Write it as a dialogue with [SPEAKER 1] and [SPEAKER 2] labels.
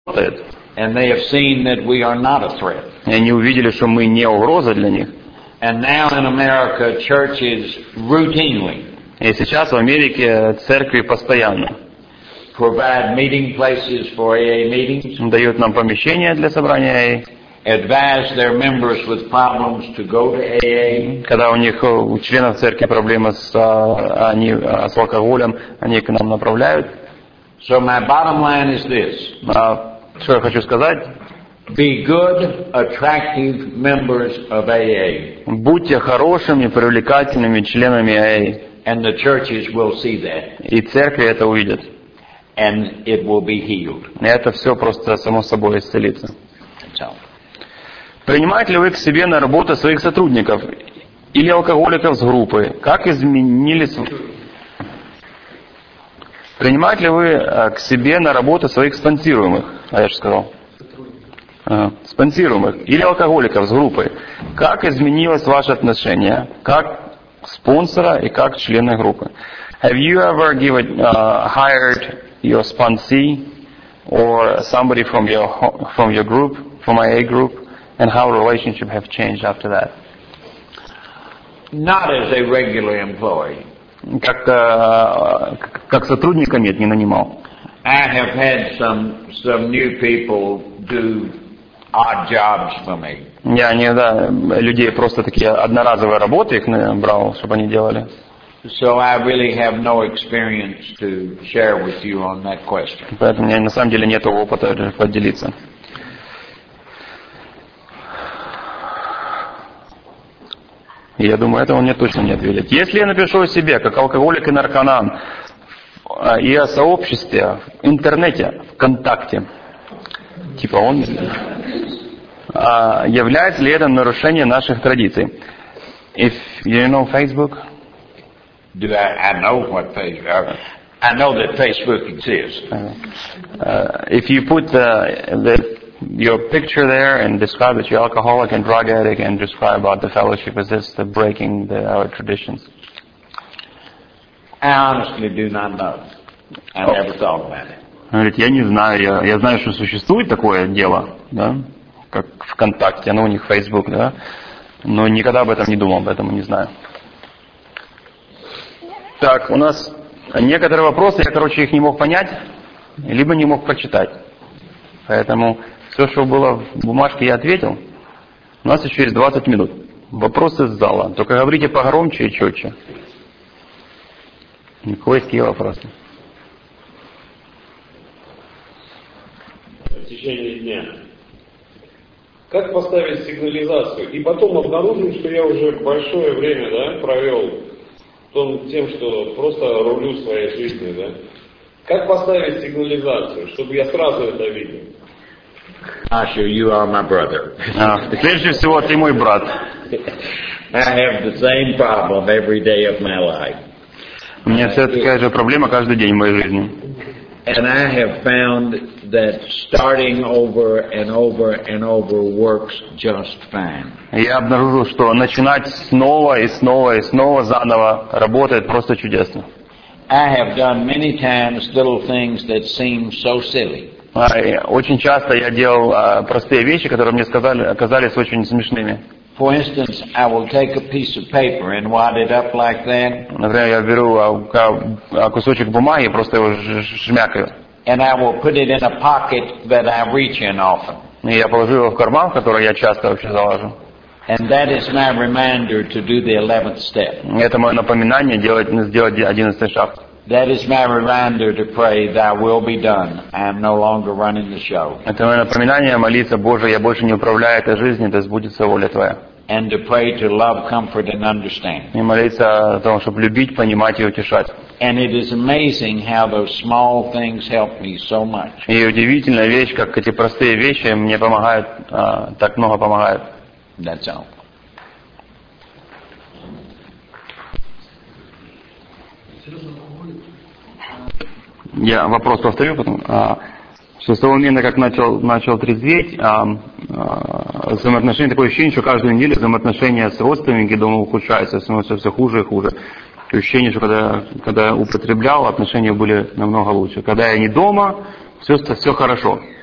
[SPEAKER 1] And they have seen that we are not a threat.
[SPEAKER 2] И они увидели, что мы не угроза для них.
[SPEAKER 1] And now in America, churches routinely
[SPEAKER 2] И сейчас в Америке церкви постоянно
[SPEAKER 1] provide meeting places for AA meetings,
[SPEAKER 2] дают нам помещения для собрания AA.
[SPEAKER 1] advise their members with problems to go to AA.
[SPEAKER 2] Когда у них, у членов церкви проблемы с алкоголем, они к нам направляют.
[SPEAKER 1] So my bottom line is this.
[SPEAKER 2] Что я хочу сказать?
[SPEAKER 1] Be good, attractive members of AA.
[SPEAKER 2] Будьте хорошими, привлекательными членами AA.
[SPEAKER 1] And the churches will see that.
[SPEAKER 2] И церкви это увидят.
[SPEAKER 1] And it will be healed.
[SPEAKER 2] И это все просто само собой исцелится.
[SPEAKER 1] That's all.
[SPEAKER 2] Принимаете ли вы к себе на работу своих сотрудников или алкоголиков с группы? Как изменились... Принимаете ли вы к себе на работу своих спонсируемых? Я же сказал. Спонсируемых или алкоголиков с группы. Как изменилось ваше отношение? Как спонсора и как члена группы? Have you ever hired your sponsee or somebody from your group, from AA group, and how relationship have changed after that?
[SPEAKER 1] Not as a regular employee.
[SPEAKER 2] Как сотрудника нет, не нанимал.
[SPEAKER 1] I have had some new people do odd jobs for me.
[SPEAKER 2] Я иногда людей просто такие одноразовые работы их брал, чтобы они делали.
[SPEAKER 1] So I really have no experience to share with you on that question.
[SPEAKER 2] Поэтому у меня на самом деле нет опыта поделиться. И я думаю, это он мне точно не ответит. Если я напишу о себе, как алкоголик и наркоман, и о сообществе в интернете, ВКонтакте, типа он, является ли это нарушение наших традиций? If you know Facebook?
[SPEAKER 1] I know what Facebook. I know that Facebook exists.
[SPEAKER 2] If you put your picture there and describe that you're alcoholic and drug addict and describe about the fellowship, is this the breaking our traditions?
[SPEAKER 1] I honestly do not know. I never thought about it.
[SPEAKER 2] Говорит, я не знаю, я знаю, что существует такое дело, да, как ВКонтакте, оно у них Facebook, да, но никогда об этом не думал, поэтому не знаю. Так, у нас некоторые вопросы, я, их не мог понять, либо не мог прочитать. Поэтому все, что было в бумажке, я ответил. У нас еще есть 20 минут. Вопросы с зала. Только говорите погромче и четче. Какие вопросы?
[SPEAKER 3] В течение дня. Как поставить сигнализацию? И потом обнаружил, что я уже большое время провел тем, что просто рулю своей жизнью. Да? Как поставить сигнализацию, чтобы я сразу это видел?
[SPEAKER 1] Asher, you are my brother.
[SPEAKER 2] Прежде всего, ты мой брат.
[SPEAKER 1] I have the same problem every day of my life.
[SPEAKER 2] У меня вся такая же проблема каждый день в моей жизни.
[SPEAKER 1] And I have found that starting over and over and over works just fine.
[SPEAKER 2] Я обнаружил, что начинать снова и снова и снова заново работает просто чудесно.
[SPEAKER 1] I have done many times little things that seem so silly.
[SPEAKER 2] Очень часто я делал простые вещи, которые мне казались очень смешными.
[SPEAKER 1] For instance, I will take a piece of paper and wad it up like that.
[SPEAKER 2] Например, я беру кусочек бумаги и просто его жмякаю.
[SPEAKER 1] And I will put it in a pocket that I reach in often.
[SPEAKER 2] И я положу его в карман, в который я часто вообще залажу.
[SPEAKER 1] And that is my reminder to do the 11th step.
[SPEAKER 2] Это мое напоминание сделать 11-й шаг.
[SPEAKER 1] That is my reminder to pray, Thy will be done. I am no longer running the show.
[SPEAKER 2] Это мое напоминание молиться, Боже, я больше не управляю этой жизнью, да сбудется воля Твоя.
[SPEAKER 1] And to pray to love, comfort, and understand.
[SPEAKER 2] И молиться о том, чтобы любить, понимать и утешать.
[SPEAKER 1] And it is amazing how those small things help me so much.
[SPEAKER 2] И удивительная вещь, как эти простые вещи мне помогают, так много помогают.
[SPEAKER 1] That's all.
[SPEAKER 2] Я вопрос повторю потом. Что с того момента, как начал трезветь, взаимоотношения, такое ощущение, что каждую неделю взаимоотношения с родственниками дома ухудшаются, становятся все хуже и хуже. Ощущение, что когда я употреблял, отношения были намного лучше. Когда я не дома, все хорошо.